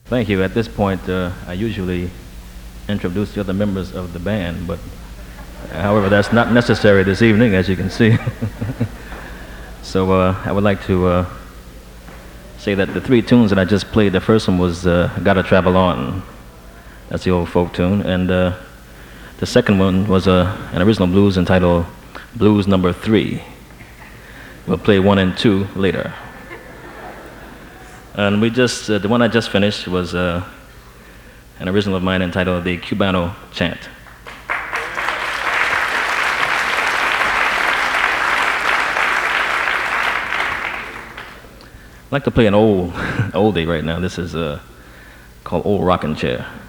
Thank you. At this point, I usually introduce the other members of the band, but however, that's not necessary this evening, as you can see. So I would like to say that the three tunes that I just played, the first one was Gotta Travel On. That's the old folk tune. And the second one was an original blues entitled Blues Number 3. We'll play 1 and 2 later. And the one I just finished was an original of mine entitled The Cubano Chant. I'd like to play an oldie right now. This is called Old Rockin' Chair.